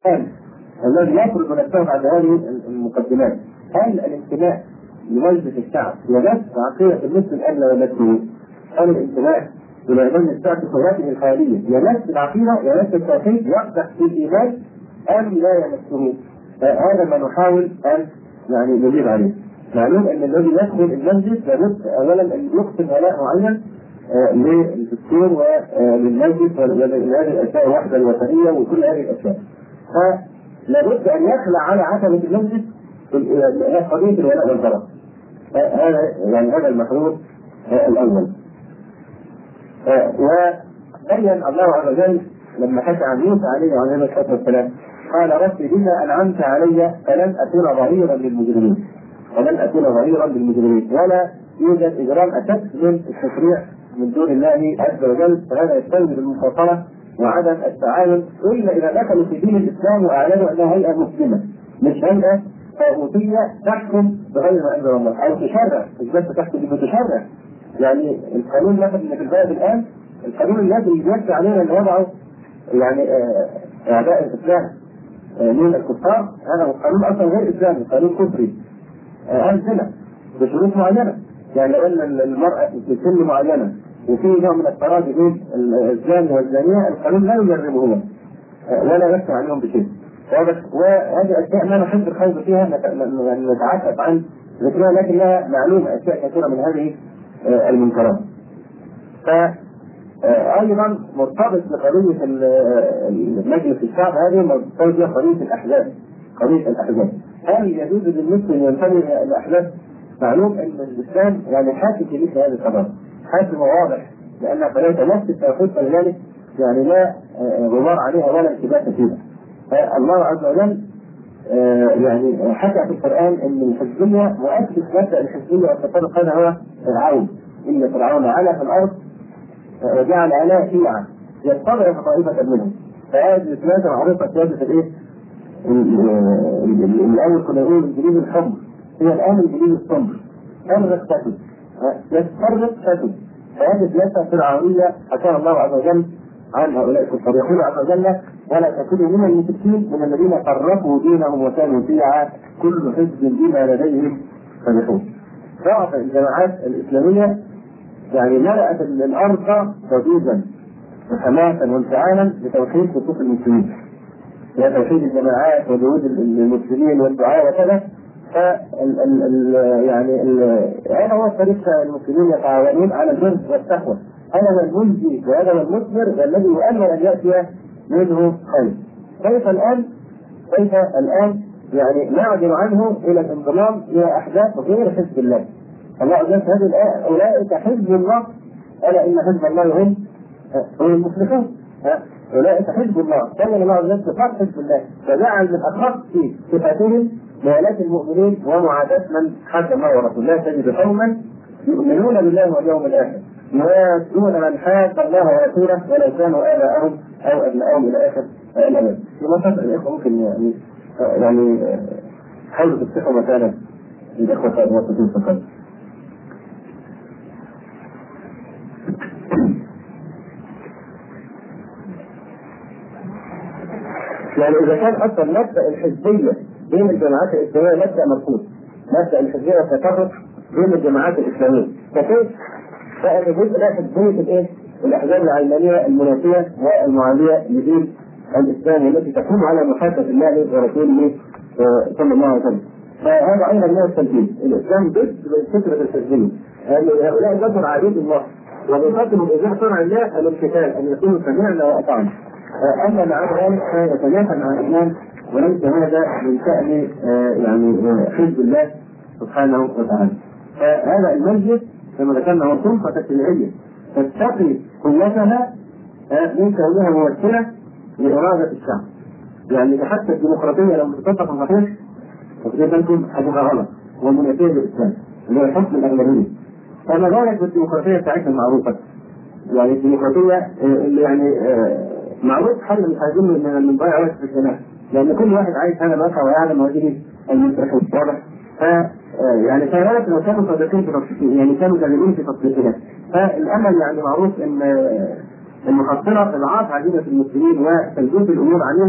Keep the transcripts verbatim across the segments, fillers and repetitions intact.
الذي يخرج نفسه بعد هذه المقدمات. هل الانتماء لمجلس الشعب يمس عقيدة المسلم أم لا يمسه؟ هل الانتماء إلى مجلس الشعب في صورته الحالية يمس العقيدة، يمس التوحيد، يقدح في الإيمان أم لا يمسه؟ هذا ما نحاول أن يعني نجيب عليه. معلوم أن الذي يدخل المسجد لابد أولا أن يقسم ولاء معين للدستور وللمسجد ولهذه الأشياء الوحدة الوطنية وكل هذه الأشياء. فلابد أن يخلع على عتبة المسجد قضية الولاء والبراء. هذا يعني هذا المحور الأول. وبين الله عز وجل لما حكى عن موسى عليه وعليه الصلاة والسلام قال رب بما أنعمت علي فلن أكون ظهيرا للمجرمين ولن أكون ظهيرا للمجرمين. ولا يوجد إجرام أشد من التشريع من دون الله عز وجل، فهذا يستلزم المفاصلة وعدم التعاون إلا إذا دخلوا في دين الإسلام وأعلنوا أنها هيئة مسلمة مش هيئة طاغوتية تحكم بغير ما أنزل الله أو تشرع، مش بس تحكم بتشرع. يعني القانون مثلا اللي في البلد الآن القانون الذي يجب علينا أن وضعه يعني أعداء الإسلام من الكفار، هذا القانون أصلا غير إسلامي، قانون كفري أنزله بشروط معينة. يعني لو أن المرأة في سن معينة وفي نوع من التراضي بين الزاني والزانية القانون لا يجربه هو ولا يفتح عليهم بشيء. وهذه أشياء ما نحب الخوض فيها نتعفف عن ذكرها، لكن لها معلومة أشياء كثيرة من هذه المنكرات. فأيضا مرتبط بقضية مجلس الشعب هذه مرتبط بها قضية الأحزاب. قضية الأحزاب هل يجوز للمسلم ينتمي إلى الأحزاب؟ معلوم أن الإسلام يعني حاكم في مثل هذه القضايا، حاكم واضح لأن فليس نفس التوحيد فلذلك يعني لا غبار عليها ولا انتباه فيها. الله عز وجل يعني حكى في القرآن أن الحزبية مؤسس مبدأ الحزبية والتفرق هذا هو فرعون، إن فرعون علا في الأرض وجعل عليها شيعا يستضعف طائفة منهم. فهذه الثلاثة معروفة سيادة الإيه؟ الأول كنا نقول الإنجليز الحمر، هي الآن الإنجليز الصمر، فرق فتن يتفرق فتن. فهذه الثلاثة فرعونية حكاها الله عز وجل عن هؤلاء الكفار. يقول عز وجل ولا تكونوا من المشركين من الذين فرقوا دينهم وكانوا شيعا كل حزب بما لديهم فرحون. ضعف الجماعات الإسلامية يعني ملأت الأرض ضجيجا وحماسا وانفعالا لتوحيد صفوف المسلمين، هي توحيد الجماعات وجهود المسلمين والدعاء وكذا. فال ال ال يعني هذا هو طريق المسلمين يتعاونون على البر والتقوى. هذا هو المنجي وهذا هو المثمر والذي يؤمل ان ياتي منه خير. كيف الان؟ كيف الان يعني نعدل عنه الى الانضمام الى احزاب غير حزب الله؟ الله عز وجل هذه الايه اولئك حزب الله الا ان حزب الله هم هم المفلحون. أولئك حزب الله، كان الله عز وجل صفات حزب الله فجعل من أخص صفاتهم موالاة المؤمنين ومعاداة من حد الله ورسوله. لا تجد قوما يؤمنون بالله واليوم الآخر يوادون من حاد الله ورسوله ولو كانوا آباءهم أو أبناءهم إلى آخر الأبد. لماذا الإخوة ممكن يعني يعني حاولوا تفتحوا مكانا للإخوة الموظفين فقط. يعني إذا كان أصلا مبدأ الحزبية بين الجماعات الإسلامية مبدأ مرفوض، مبدأ الحزبية والتفرق بين الجماعات الإسلامية، فكيف بقى جزء لا حزبية الإيه؟ الأحزاب العلمانية المنافية والمعادية لدين الإسلام التي تقوم على محاسبة الله ورسوله صلى الله عليه وسلم. فهذا أيضا من التنفيذ. الإسلام ضد فكرة الحزبية، هؤلاء جبر عبيد الله وبيقدموا بإذاعة شرع الله الامتثال أن يكونوا سمعنا وأطعنا. أما مع ذلك فيتنافى مع الإيمان وليس هذا من شأن يعني حزب الله سبحانه وتعالى. فهذا المسجد كما ذكرنا هو سلطة تشريعية تتقي قوتها من كونها ممثلة لإرادة الشعب. يعني حتى الديمقراطية لما تطبق الصحيح تقريبا لكم حاجة غلط ومنافية للإسلام اللي هو الحكم الأغلبية. فما بالك بالديمقراطية بتاعتنا المعروفة؟ يعني الديمقراطية اللي يعني معروف حل مش عايزين من نضيع وقت في الكلام، لأن كل واحد عايز هذا الواقع ويعلم هذه المسرح والصالح. ف يعني كانت لو كانوا صادقين في تطبيقها يعني كانوا كاذبين في تطبيقها. فالأمل يعني معروف إن المحصلة إضعاف عديدة المسلمين وتلبيس الأمور عليهم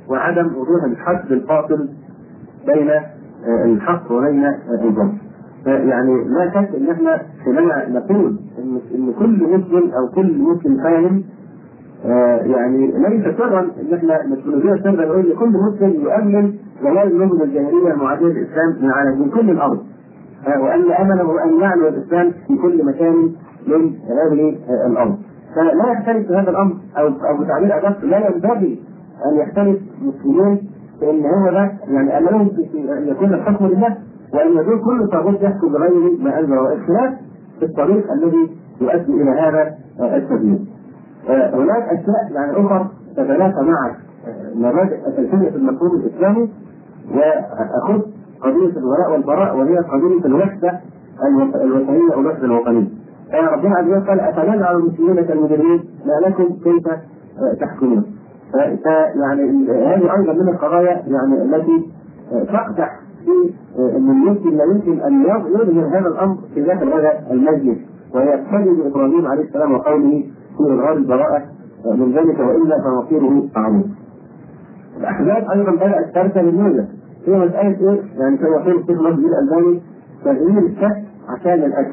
وعدم وضوح الحد الفاصل بين الحق وبين الباطل. يعني لا شك ان احنا حينما نقول ان ان كل مسلم او كل مسلم فاهم آه يعني ليس سرا ان احنا مسؤوليه سرا نقول لكل مسلم يؤمن جواز النمو الجاهليه المعاديه للاسلام من على من كل الارض، آه وان امنه وان يعلو الاسلام في كل مكان من هذه آه الارض. فلا يختلف في هذا الامر او او بتعبير ادق لا ينبغي ان يختلف المسلمين بان هو ده يعني امرهم ان يكون الحكم لله وان يكون كل طاغوت يحكم بغيره ما انزل الخلاف في الطريق الذي يؤدي الى هذا السبيل. هناك اشياء يعني اخرى تتنافى مع مبادئ اساسيه في المفهوم الاسلامي، واخذ قضيه الولاء والبراء وهي قضيه الوحده الوطنيه او الوحده الوطنيه. ربنا عز وجل قال افنجعل المسلمين كالمجرمين ما لكم كيف تحكمون. فيعني هذه ايضا من القضايا يعني التي تقدح في ان المسلم لا يمكن ان يظهر هذا الامر في داخل هذا المجلس، ويقتدي بابراهيم عليه السلام وقوله في إظهار البراءة من ذلك وإلا فمصيره معروف. الأحزاب أيضا بدأت ترسل الموجة في مسألة إيه؟ يعني كما يقول الشيخ ناصر الألباني تغيير الشك عشان الأكل.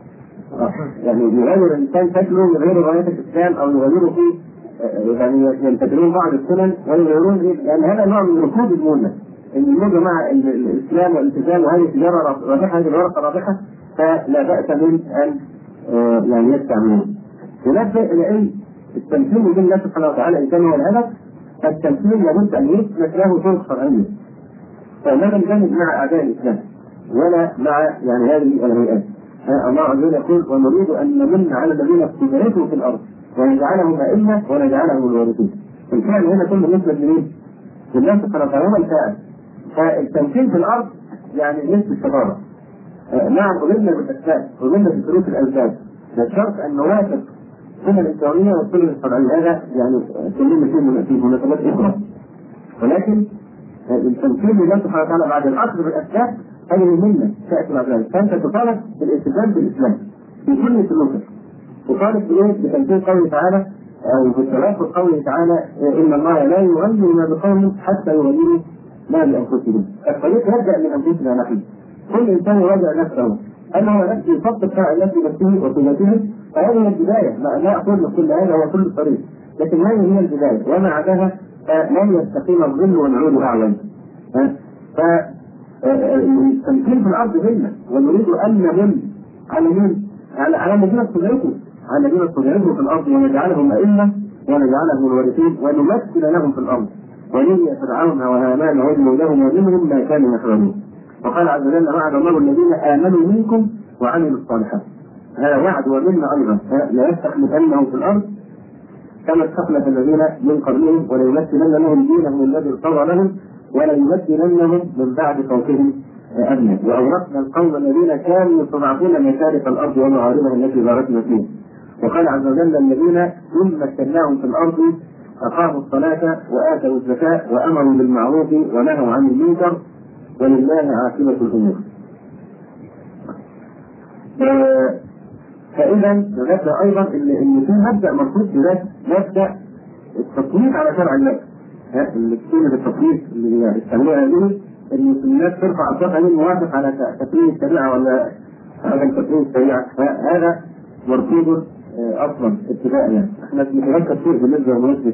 يعني يغير الإنسان شكله يغير غاية الإسلام أو يغيره فيه يعني ينتقلون بعض السنن ويغيرون إيه؟ يعني هذا نوع من ركود الموجة. إن الموجة مع الإسلام والالتزام وهذه التجارة رابحة هذه الورقة رابحة فلا بأس من أن يعني يستعملون. ونبدأ إلى أن التمثيل بين الله سبحانه وتعالى إن كان هو الهدف، فالتمثيل لابد أن يثبت له طرق شرعية. فلا ننجمد مع أعداء الإسلام ولا مع يعني هذه الهيئات. الله عز وجل يقول ونريد أن نمن على الذين استضعفوا في الأرض ونجعلهم أئمة ونجعلهم الوارثين. الفعل هنا كل نسبة لمين؟ لله سبحانه وتعالى هو الفاعل. فالتمثيل في الأرض يعني نسبة الشطارة. نعم قلنا بالأسباب قلنا بشروط الأسباب، لا شرط أن نوافق السنة الإسلامية والسنة الشرعية، هذا يعني كلنا فيه في مناسبات أخرى. ولكن التمثيل لله سبحانه وتعالى بعد الأخذ بالأسباب هذه مهمة تأتي مع ذلك. فأنت تطالب بالالتزام بالإسلام في كل سلوكك. تطالب بإيه؟ بتمثيل قوله تعالى أو بالتوافق قوله تعالى إن الله لا يغير ما بقوم حتى يغيروا ما بأنفسهم. الطريق يبدأ من أنفسنا نحن. كل إنسان يراجع نفسه هل هو نفسه يطبق فعل نفسه نفسه وصفاته؟ فهذه هي البداية. لا أقول كل هذا هو كل الطريق، لكن هذه هي البداية وما عداها لن يستقيم الظل والعود أعلى. فالتمثيل في الأرض منا ونريد أن نمن على من؟ على على الذين استضعفوا على الذين استضعفوا في الأرض ونجعلهم أئمة ونجعلهم الوارثين ونمثل لهم في الأرض ونري فرعون وهامان وجنودهم ومنهم ما كانوا يحرمون. وقال عز وجل وعد الله الذين آمنوا منكم وعملوا الصالحات. هذا وعد ومنا أيضا لا يستخلفنهم في الأرض كما استخلف الذين من قبلهم وليمثلن لهم دينهم الذي ارتضى لهم وليمثلنهم من بعد خوفهم أمنا. وأورثنا القوم الذين كانوا يستضعفون مشارق الأرض ومغاربها التي باركنا فيها. وقال عز وجل الذين إن مكناهم في الأرض أقاموا الصلاة وآتوا الزكاة وأمروا بالمعروف ونهوا عن المنكر ولله عاقبة الأمور. فإذا نبدأ أيضا إن في مبدأ مربوط بذات مبدأ التطبيق على شرع الله. اللي كلمة التطبيق اللي يستعملوها هذه إن الناس ترفع أصواتها من موافق على تطبيق الشريعة ولا على تطبيق الشريعة، هذا مرفوض أصلا ابتداء. يعني إحنا بنتذكر شيء بالنسبة لمناسبة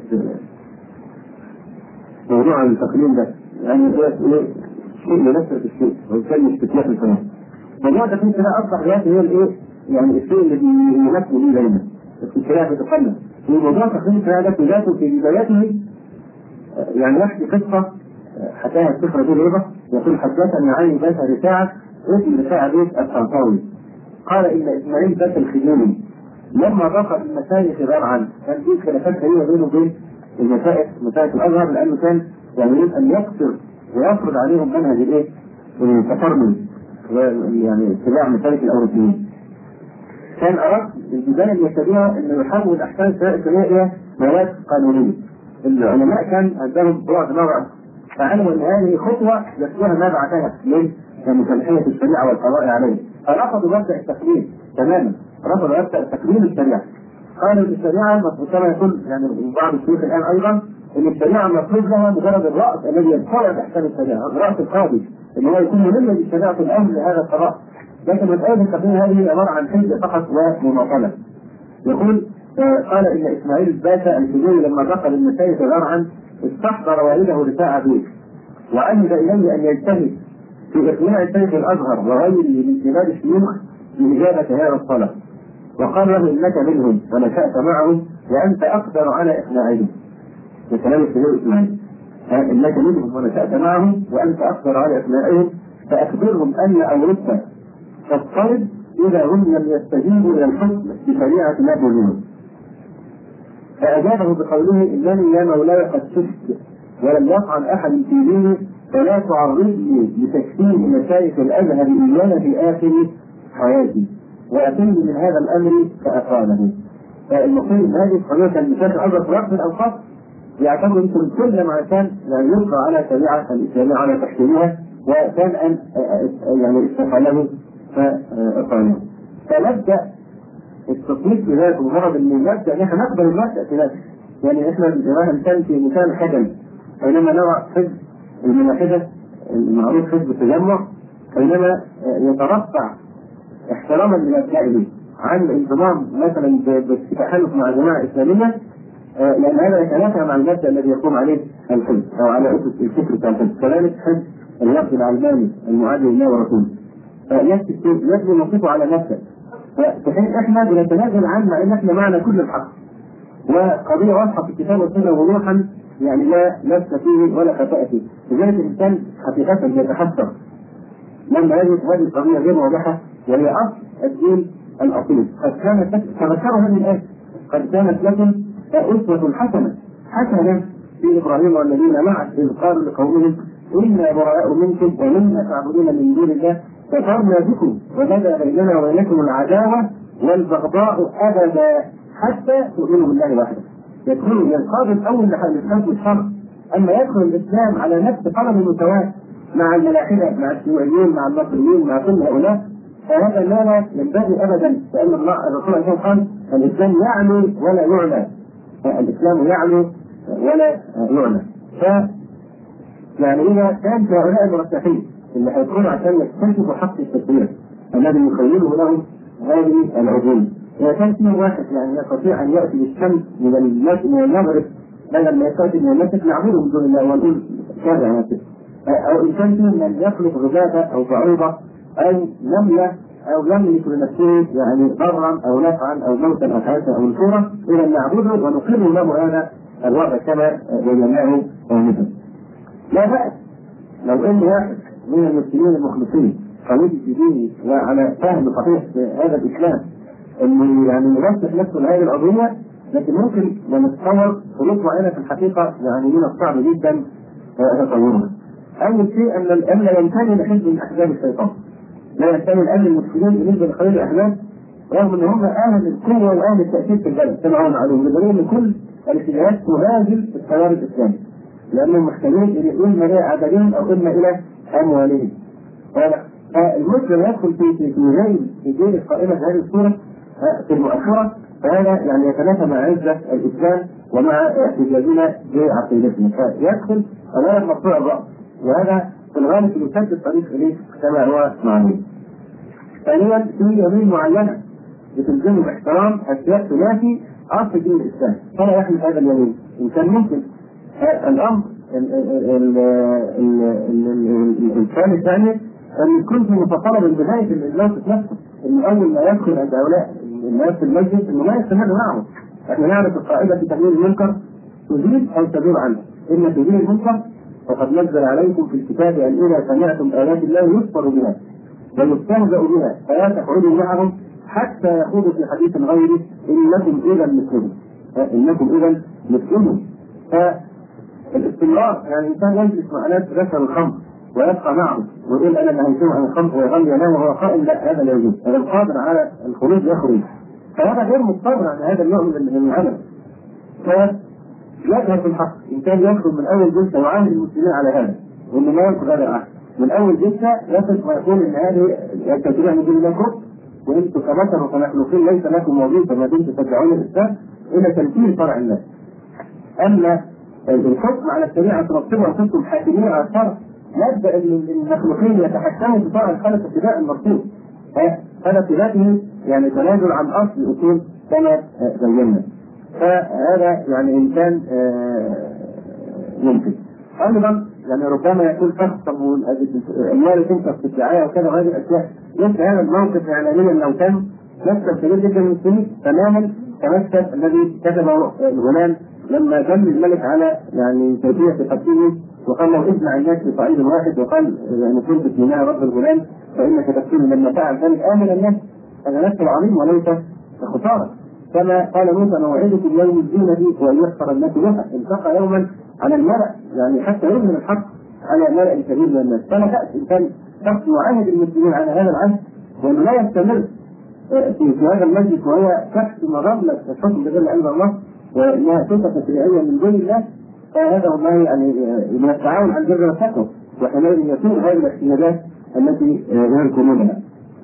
موضوع التقليل ده، يعني هو شيء لنفسه الشيء ويسمي استثناء الفنان. موضوع ده في كده أصبح دلوقتي هي الإيه؟ يعني الشيء اللي بيناسبه ليه دايما الشريعة بتتقلل. الموضوع تقليل الفنان ده في ذاته في بدايته يعني يحكي قصة حكاها السفرة دي الرضا يقول حدثني عن باشا رفاعة اسم رفاعة بيت الطنطاوي قال إن إسماعيل باشا الخزيمي لما دخل المشايخ غرعا كان في خلافات كبيرة بينه وبين المشايخ مشايخ الأزهر لأنه كان يعني يريد أن يقصر ويفرض عليهم منهج الإيه؟ التفرد يعني اتباع مشايخ الأوروبيين. كان أراد البداية المشابهة أنه يحول أحكام الشريعة إلى مواد قانونية. العلماء كان عندهم بعد نظر فعلموا أن هذه خطوة يتبعها ما بعدها من مصالحية الشريعة والقضاء عليه، فرفضوا مبدأ التقليد تماما، رفضوا مبدأ تقليد الشريعة. قالوا الشريعة كما يقول يعني بعض الشيوخ الآن أيضا ان الشريعه مطلوب لها مجرد الراس الذي يستوعب احكام الشريعه، الراس القاضي اللي هو يكون ملم بالشريعه الامر لهذا القضاء. لكن مساله التقنيه هذه عباره عن حجه فقط ومماطله. يقول قال ان اسماعيل الباشا الفجوري لما دخل المساجد غرعا استحضر والده رفاع ابيه وعهد اليه ان يجتهد في اقناع الشيخ الازهر وغيره من كبار الشيوخ باجابه هذا الطلب، وقال له انك منهم ونشات معهم وانت اقدر على اقناعهم. بكلام الفجوري اسماعيل انك منهم ونشات معهم وانت اقدر على اقناعهم فاخبرهم ان اوروبا تضطرب اذا هم لم يستجيبوا الى الحكم بشريعه نابليون. فأجابه بقوله إنني يا مولاي قد شفت ولم يطعن أحد في ديني فلا تعرضني لتكفير مشايخ الأزهر إيانا في آخر حياتي وأتم من هذا الأمر فأقاله. فالمقيم هذه القضية كان بشكل أكبر في وقت من الأوقات يعتبر يمكن كل ما كان يعني يلقى على شريعة الإسلامية على تحكيمها وكان أن يعني استقاله فأقاله. فنبدأ التصنيف في ذلك بمجرد ان المبدا نحن نقبل المبدا في ذلك. يعني احنا الان كان في مثال حجم بينما نوع حزب الملاحده المعروف حزب التجمع بينما يترفع احتراما لمبدئه عن الانضمام مثلا بالتحالف مع جماعه اسلاميه لان هذا يتنافى مع المبدا الذي يقوم عليه الحزب او على اسس الفكر بتاع الحزب. كذلك حزب الوفد العلماني المعادي لله ورسوله يجب نصفه على مبدا في حين احنا بنتنازل عن مع ان احنا معنا كل الحق وقضيه واضحه في الكتاب والسنه وضوحا يعني لا لبس فيه ولا خفاء فيه. لذلك الانسان حقيقه يتحسر لما يجد هذه القضيه غير واضحه وهي اصل الدين الاصيل. قد كانت تذكروا هذه الايه قد كانت لكم اسوه حسنه حسنه في ابراهيم والذين معه اذ قالوا لقومهم انا براء منكم ومما تعبدون من دون الله كفرنا بكم وبدا بيننا وبينكم العداوه والبغضاء ابدا حتى تؤمنوا بالله وحده. يدخل ينقاد الاول لحد الشر اما يدخل الاسلام على نفس قلم المساواه مع الملاحده مع الشيوعيين مع المصريين مع كل هؤلاء فهذا لا ينبغي ابدا لان الله الرسول عليه قال الاسلام يعلو ولا يعلى. الاسلام يعلو ولا يعلى. ف يعني اذا كان هؤلاء المرشحين اللي هيكونوا عشان يكتشفوا حق التشريع الذي يخيله لهم هذه العقول اذا كان فيه واحد يعني يستطيع ان ياتي بالشمس من الناس من المغرب بدل ما ياتي من الناس نعبده من دون الله ونقول كذا نفسه او ان كان فيه من يخلق غزاة او بعوضه او نمله او يملك لنفسه يعني ضرا او نفعا او موتا او حياه او نشورا اذا نعبده ونقر له هذا الوضع كما بيناه ومثل. لا بأس لو ان واحد من المسلمين المخلصين قوي في دينه وعلى فهم صحيح هذا الاسلام انه يعني يرشح نفسه لهذه القضيه لكن ممكن نتصور خلوط معينه في الحقيقه يعني من الصعب جدا تصورها. اول شيء ان الامن لا ينتمي لحزب من احزاب الشيطان. لا ينتمي الامن المسلمين بالنسبه لخير الاحزاب رغم ان هم اهل القوه واهل التاثير في البلد كما هو معلوم بدليل ان كل الاتجاهات تهاجم التيار الاسلامي لانهم محتاجين الى اما الى عددهم او اما الى اموالهم. فالمسلم يدخل في في غير في غير القائمه بهذه الصوره في المؤخره فهذا يعني يتنافى مع عزه الاسلام ومع احتجاجنا بعقيدتنا فيدخل امام مقطوع الراس وهذا في الغالب يسد الطريق اليه كما هو معلوم. ثانيا في يمين معينه بتلزم باحترام اشياء تنافي اصل دين الاسلام فلا يحمل هذا اليمين ان كان ممكن. الامر الثاني الثاني ان يكون في مفصله من بدايه الناس نفسه ان اول ما يدخل عند هؤلاء الناس في المسجد انه ما يستمر معهم. احنا نعرف القاعده في تغيير المنكر تزيد او تدور عنه. ان تزيد المنكر وقد نزل عليكم في الكتاب ان اذا سمعتم ايات الله يكفر بها ويستهزأ بها فلا تقعدوا معهم حتى يخوضوا في حديث غيره انكم اذا مثلهم انكم اذا مثلهم. فالاستمرار يعني الانسان يجلس مع ناس رشا الخمر ويبقى معه ويقول انا نهيتهم عن الخمر ويغني له وهو قائل لا هذا لا يجوز هذا القادر على الخروج يخرج فهذا غير مضطر عن هذا النوع من العمل. فيظهر في الحق ان كان يدخل من اول جلسه وعامل المسلمين على هذا وانه ما ينقض هذا العهد من اول جلسه يصف ويقول ان هذه يتبعون من دون الله كفر وانتم كبشر وكمخلوقين ليس لكم وظيفه ما دمتم تدعون الاسلام الى تنفيذ شرع الله. اما الحكم على الشريعه ترتبوا انفسكم حاكمين على الشرع، مبدا المخلوقين يتحكموا بشرع الخالق ابتداء المرسول. هذا في ذاته يعني تنازل عن اصل اصول كما بينا. فهذا يعني ان كان ممكن. ايضا يعني ربما يكون شخص المال تنفق في الدعايه وكذا وهذه الاشياء، مثل هذا الموقف اعلاميا لو كان مكتب كبير جدا من السنين تماما كمكتب الذي كتبه الغلام لما دل الملك على يعني كيفيه تقديمه وقال له اجمع الناس في صعيد واحد وقال يعني كنت بناء رب الغلام فانك تكفيني لما فعل ذلك امن الناس. هذا نفس عظيم وليس خساره. كما قال موسى موعدكم يوم الزينة وان يحصر الناس لها، انتقى يوما على الملأ يعني حتى يظهر الحق على ملأ كبير من الناس. فلا بأس ان كان شخص يعاهد المسلمين على هذا العهد وانه لا يستمر في, في هذا المجلس وهو تحت مظله الحكم بغير عند الله وانها سلطه تشريعيه من دون الله، فهذا والله يعني من التعاون على البر والتقوى، وحينئذ يكون هذه الاحتياجات التي ينكرونها.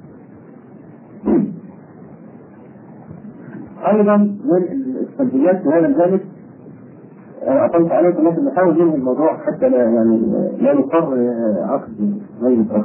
ايضا من السلبيات في هذا الجانب اطلت عليكم لكن نحاول ننهي الموضوع حتى لا يعني لا نضطر عقد غير اخر.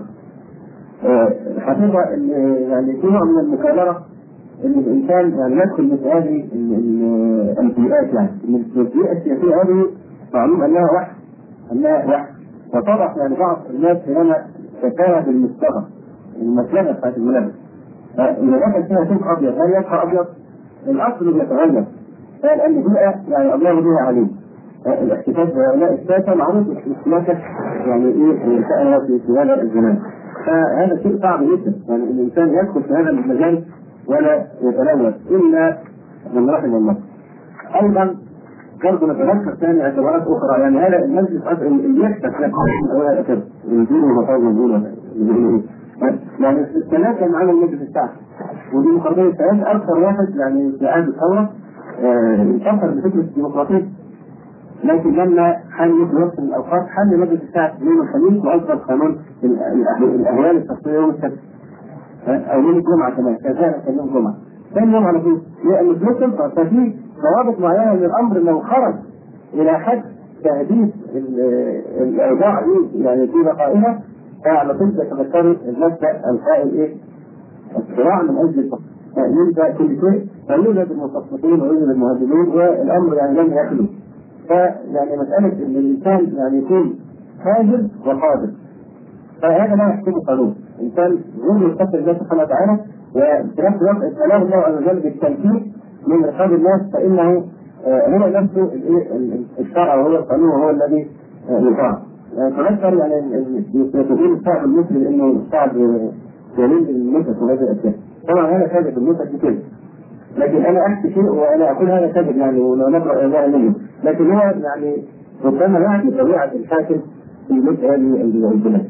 الحقيقه يعني في نوع من المكابره ان الانسان يعني يدخل مثل هذه البيئات، يعني ان البيئه السياسيه هذه معلوم انها وحش انها وحش وطبعا يعني بعض الناس هنا شكاها بالمستوى المسلمه بتاعت الملابس. اذا دخل فيها سوق ابيض هل يبقى ابيض؟ الاصل يتغير. لان البيئه يعني الله بها عليه. الاحتفاظ بهؤلاء الساسه معروف الاختلاف يعني ايه شأنها في هذا الزمان. فهذا شيء صعب جدا، يعني الانسان يدخل في هذا المجال ولا يتلوث الا من رحم الله. ايضا برضه نتذكر ثاني اعتبارات اخرى، يعني هذا المجلس اللي يحدث هذا كده الدين ومفاوض الدين يعني الثلاثه معانا المجلس الساعه ودي مقابله الثلاثه اكثر واحد يعني في عهد الثوره انتصر بفكره الديمقراطيه، لكن لما حل في وقت من الاوقات حل مجلس الساعه يوم الخميس واصدر قانون الاهوال الشخصيه يوم السبت او يوم الجمعه كمان كذلك يوم الجمعه ثاني يوم على طول، لان مثل ففي ضوابط معينه من الامر لو خرج الى حد تهديد الاوضاع يعني في بقائها فعلى طول تتذكروا المبدا القائل ايه؟ الصراع من اجل الفقر. يبدا كل شيء فيوجد المتصفين ويوجد المهاجمين والامر يعني لم يخلو. فيعني مساله ان الانسان يعني يكون هاجم وقادر فهذا لا يحكمه قانون. الانسان غير يستقبل الله سبحانه وتعالى وفي نفس الوقت استلام الله عز وجل بالتمكين من رقاب الناس فانه هو نفسه الشرع وهو القانون وهو الذي يطاع. تذكر يعني يقول الشعب المسلم انه الشعب يميل للمسك وهذه الاشياء، طبعا هذا كذب المسك بكذب، لكن انا احكي شيء وانا اقول هذا كذب يعني ونقرا الله منه، لكن هو يعني ربما يعني طبيعه الحاكم في مثل هذه البلاد.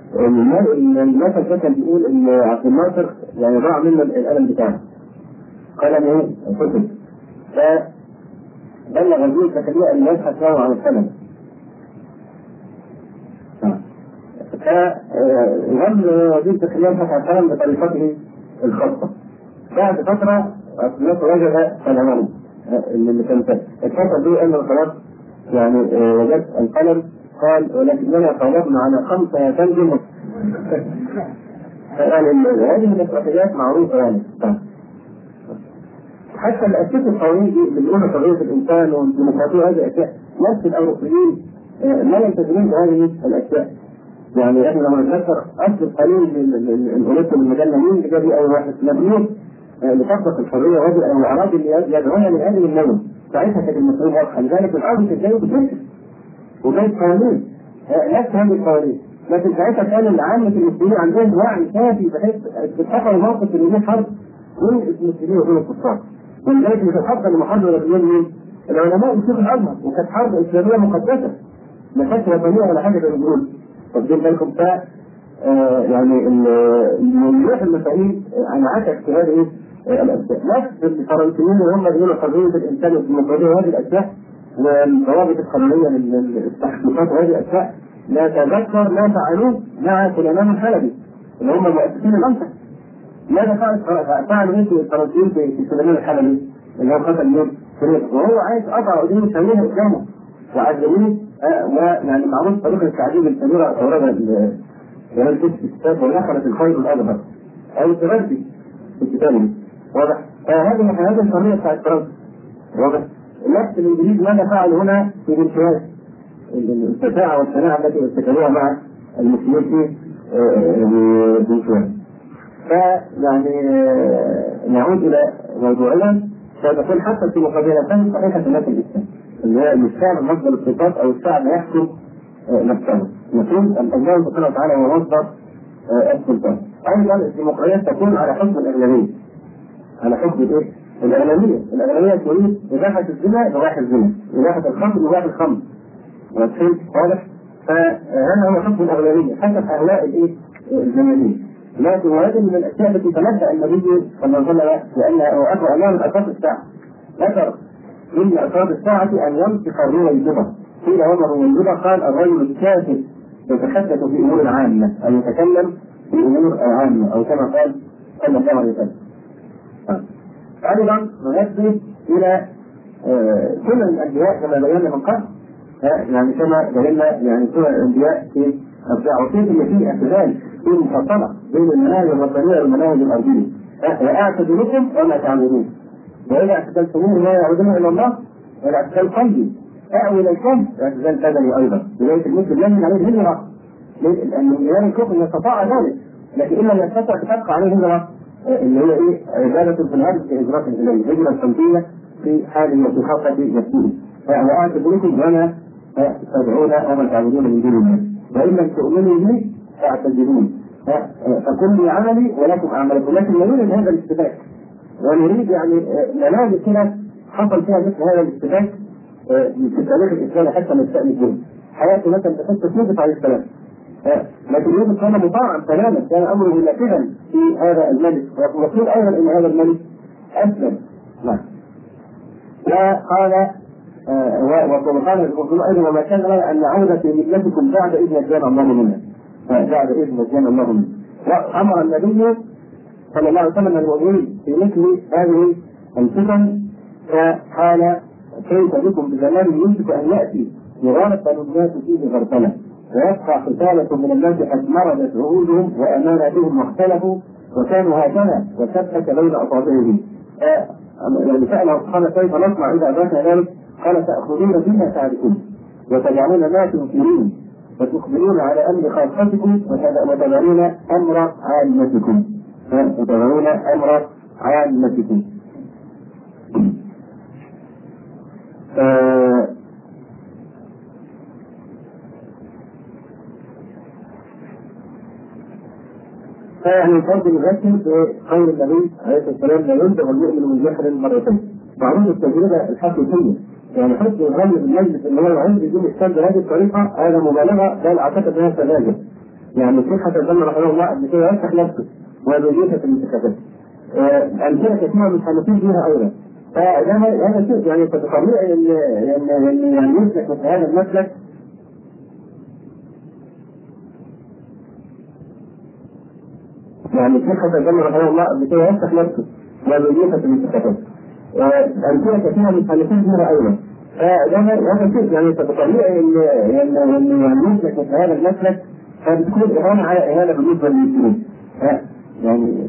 المثل كان بيقول ان عبد الناصر يعني ضاع منه القلم بتاعه قلم ايه؟ كتب فبلغ الجيش زكريا ان يبحث له عن القلم فظل وزير زكريا يبحث عن القلم بطريقته الخاصه. بعد فتره عبد الناصر وجد قلمه اللي كان الفتره دي انه خلاص يعني وجدت القلم قال ولكننا طلبنا على خمسه يتنجم يعني هذه الاستراتيجيات معروفه يعني حتى الاساس القوانين دي اللي بيقولوا حريه الانسان والديمقراطيه هذه الاشياء نفس الاوروبيين لا يلتزمون بهذه الاشياء. يعني احنا لما نتذكر اصل القانون الاوروبي المجله مين اللي جاب اول واحد مبنون لتطبق الحريه وهذه الاعراض اللي يدعونها من هذه النوع ساعتها كانت المسؤوليه واضحه لذلك الارض تتجاوز بفكر وجاي قانون نفس هذه القوانين، لكن ساعتها كان عامة المسلمين عندهم وعي كافي بحيث تتحقق موقف ان حرب بين المسلمين وبين الكفار، ولذلك يتحقق المحاربه بين مين؟ العلماء بشيخ الازهر وكانت حرب اسلاميه مقدسه ما كانتش وطنيه ولا حاجه زي دول. واخدين بالكم ف يعني الملوك المسائيين انعكس في هذه الاشياء. نفس الفرنسيين اللي هم بيقولوا حريه الانسان والديمقراطيه وهذه الاشياء والضوابط القانونيه للتحقيقات وهذه الاشياء لا تذكر ما فعلوه مع سليمان الحلبي اللي هم مؤسسين المنطقه. ماذا فعلوا مثل الفرنسيين في سليمان الحلبي اللي هو قتل اليوم وهو عايز قطع ايديه وشايلها قدامه وعذبوه ويعني معروف طريقه التعذيب الكبيره اوردها جلال في الكتاب والاخره الخير الاكبر او تردي في كتابه واضح. فهذه هذه الحريه بتاعت فرنسا واضح. نفس الانجليز ماذا فعلوا هنا في بنشوات الشجاعه والشناعه التي ارتكبوها مع المسلمين في بنشوات. فيعني نعود الى موضوعنا. فتكون حتى في مقابلتين صحيحه الناس الاسلام اللي هي الشعب مصدر السلطات او الشعب يحكم نفسه. نقول الله سبحانه وتعالى هو مصدر السلطان. ايضا الديمقراطيه تكون على حكم الاغلبيه. على حكم ايه؟ الاغلبيه، الاغلبيه تريد اباحه الزنا اباحه الزنا، اباحه الخمر اباحه الخمر. واضح؟ فهذا هو حكم الاغلبيه حسب اهواء الايه؟ الجماهير. لكن وهذه من الاشياء التي تنبأ النبي صلى الله عليه وسلم لانه اخبر الله من اشراط الساعه. ذكر من اشراط الساعه ان ينطق الرويبضه. قيل وما الرويبضه؟ قال الرجل الكافر يتحدث في امور عامه او يتكلم في امور عامه او كما قال صلى الله عليه وسلم. ايضا نؤدي الى سنن الانبياء كما بينا من قبل، يعني كما بينا يعني سنن الانبياء في الدعوتين اللي فيه اعتدال في مفصله بين المناهج الربانيه والمناهج الارضيه. واعتدلكم وما تعبدون، واذا اعتدلتموه لا يعودون الى الله ولا اعتدال قلبي اعوي اليكم اعتدال بدني ايضا. بدايه المسلم لازم عليه هجره لان من الكفر يستطاع ذلك، لكن ان لم يستطع تبقى عليه هجره اللي هي ايه؟ عباده في الارض كهجره اليه، هجره التنفيذيه في حال وفي خاصه نفسه. واعتدلكم وما تدعون وما تعبدون من دون الله وان لم تؤمنوا به فاعتذرون فكل عملي ولكم اعمالكم. لكن نريد هذا الاشتباك ونريد يعني منازل كده حصل فيها مثل هذا الاشتباك في التاريخ الاسلامي حتى نستأنس الدين. حياته مثلا تحس يوسف عليه السلام، لكن يوسف كان مطاعا تماما، كان امره نافذا في هذا الملك. وقيل ايضا ان هذا الملك اسلم. نعم. وقال وقال الرسول ايضا وما كان لنا ان نعود في ملتكم بعد اذ نجانا الله منها. بعد اذ نجانا الله منها. وامر النبي صلى الله عليه وسلم المؤمنين في مثل هذه الفتن فقال كيف بكم بزمان يمسك ان ياتي يغرق الناس فيه غرفله ويبقى قتالة من الناس قد مرضت عهودهم واماناتهم واختلفوا وكانوا هكذا وثبت بين اصابعهم. يعني سأله قال كيف نصنع اذا ذاك ذلك؟ قال تأخذون بما تعرفون وتجعلون ما تنكرون وتقبلون على امر خاصتكم وتدعون امر عامتكم وتدعون امر عامتكم. فيعني فرض الغسل في قول النبي عليه الصلاه والسلام لا يلزم المؤمن من جحر مرتين. معروف التجربه الحقيقيه يعني حسن الظن بالمجلس ان هو يعيش بدون اشكال بهذه الطريقه هذا مبالغه بل اعتقد انها سذاجه. يعني الشيخ حسن البنا رحمه الله قبل كده يفتح نفسه وبيجيها في الانتخابات. امثله كثيره من الحنفيين فيها ايضا. فده هذا شيء يعني طبيعي ان يعني يعني يسلك مثل هذا المسلك. يعني الشيخ حسن البنا رحمه الله قبل كده يفتح نفسه وبيجيها في الانتخابات. امثله كثيره من الحنفيين فيها ايضا. فده هذا شيء يعني طبيعي ان يعني يعني يسلك مثل هذا المسلك فبتكون اهانه على اهانه بالنسبه للمسلمين. يعني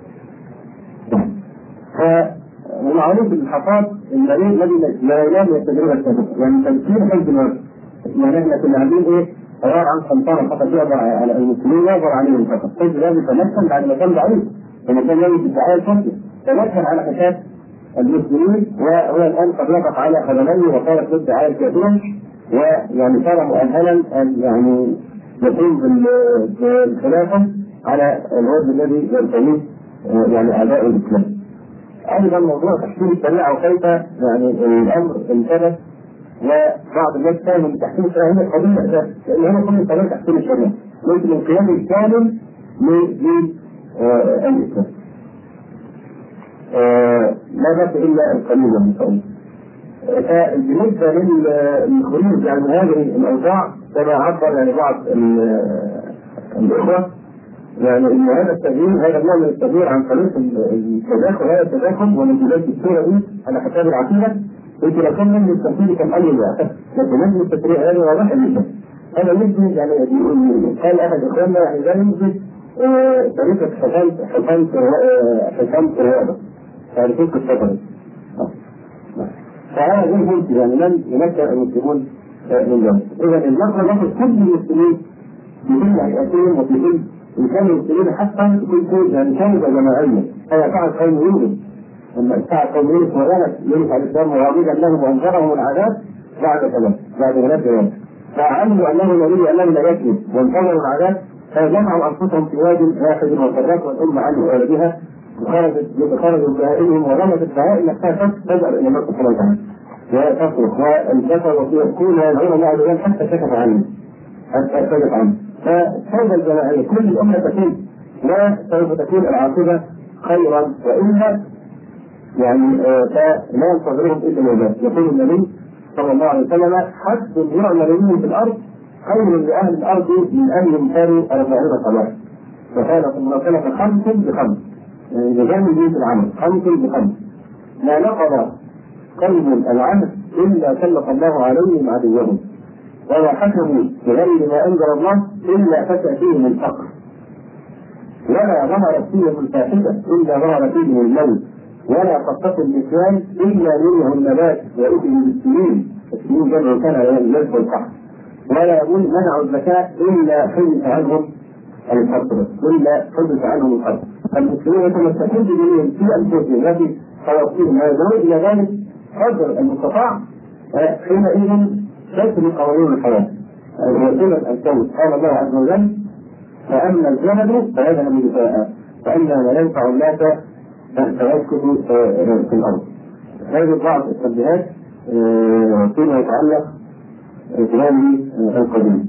ومعروف الحفاظ المريض الذي لا ينام يستدرون السبب يعني تمثيل حيث الوقت. يعني احنا كنا عاملين ايه؟ قرار عن سلطان فقط يضع على المسلمين يظهر عليهم فقط. حيث الوقت تمثل بعد ما كان ضعيف لما كان يوم الدعايه الشرطي تمثل على حساب المسلمين وهو الان قد وقف على قدميه وصار ضد دعايه الكافرين ويعني صار مؤهلا ان يعني يقوم بالخلافه على الوجه الذي ينتميه يعني اعداء الاسلام. ايضا موضوع تحكيم الشريعه وكيف يعني الامر انتبه وبعض الناس فاهم تحكيم الشريعه هي قضيه اساسيه لان هو كل طريقه تحكيم الشريعه ليس من القيام الكامل للاسلام. لا بس الا القليل من شاء. بالنسبه للخروج يعني من هذه الاوضاع كما عبر يعني بعض الاخوه يعني ان هذا التغيير هذا النوع من التغيير عن طريق التداخل هذا التداخل ومن بدايه الصوره دي على حساب العقيده انت لو كان من التفسير كان قال لي لكن من التفسير هذا واضح جدا. انا يمكن يعني قال احد اخواننا يعني ده يمكن طريقه حسام حسام حسام الرياضه يعني فوق السفر. فهذا غير ممكن يعني لن يمكن المسلمون من ذلك. اذا النصر نصر كل المسلمين في كل حياتهم وفي كل ان كانوا المسلمين حتى يكون يعني كانوا جماعيه. هذا فعل قوم يونس لما اتبع قوم يونس وغلت يونس عليه السلام وعبيدا لهم وانذرهم العذاب بعد ثلاث بعد ثلاث ايام فعلموا انه نبي انه لا يكذب وانتظروا العذاب فجمعوا انفسهم في واد واحد وفرقوا الامه عنه وولدها وخرجت خرجوا بهائمهم ورمت البهائم نفسها تذهب الى مكه صلى الله عليه وسلم وتصرخ وانكسر ويقول ويدعون الله عز وجل حتى كشف عنه حتى كشف عنه. فهذا الجماعيه كل الامه تكون لا سوف تكون العاقبه خيرا والا يعني فلا ينتظرهم الا الوباء. يقول النبي صلى الله عليه وسلم حد يعمل منهم في الارض خير لاهل الارض من ان يمتروا اربعين صلاه. فقال صلى الله عليه وسلم خمس بخمس يعني بجانب بيت العمل خمس بخمس لا نقض قلب العهد الا سلط الله عليهم عدوهم ولا حكموا بغير ما انزل الله الا فتى فيهم الفقر ولا ظهرت فيهم الفاحشه الا ظهر فيهم الموت ولا قطة النسوان الا منه النبات وإثم بالسنين السنين جمع كان يجب القحط ولا منعوا الزكاة الا حدث عنهم الفقر الا حدث عنهم الفقر. فالمسلمين يتمسكون بدينهم في انفسهم وفي خواتيم ويدعون الى ذلك قدر المستطاع حينئذ تسري قوانين الحياه وسنن الكون. قال الله عز وجل فاما الجهل فيذهب بدفاء فاما لا ينفع الناس فيسكت في الارض. هذه بعض التنبيهات فيما يتعلق بهذه القضيه.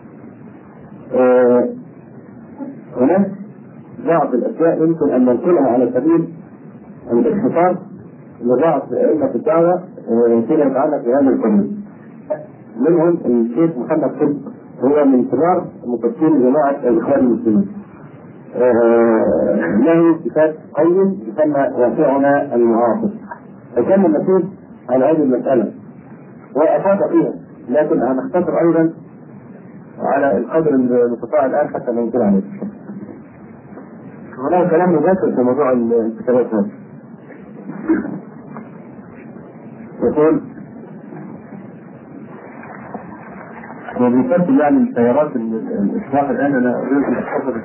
هناك بعض الاشياء يمكن ان ننقلها على سبيل الاختصار لبعض ائمه الدعوه فيما يتعلق بهذا القضيه. منهم الشيخ محمد صدق هو من كبار مفسرين جماعه الاخوان المسلمين. له كتاب قيم يسمى واقعنا المعاصر فكان المسؤول عن هذه المساله وافاد فيها لكن هنختصر ايضا على القدر المستطاع الان حتى لا يمكن عليه. هناك كلام مباشر في موضوع الكتابات هذه. يقول وبيفضل يعني السيارات الإصلاح الآن أنا أريد أن أحفظ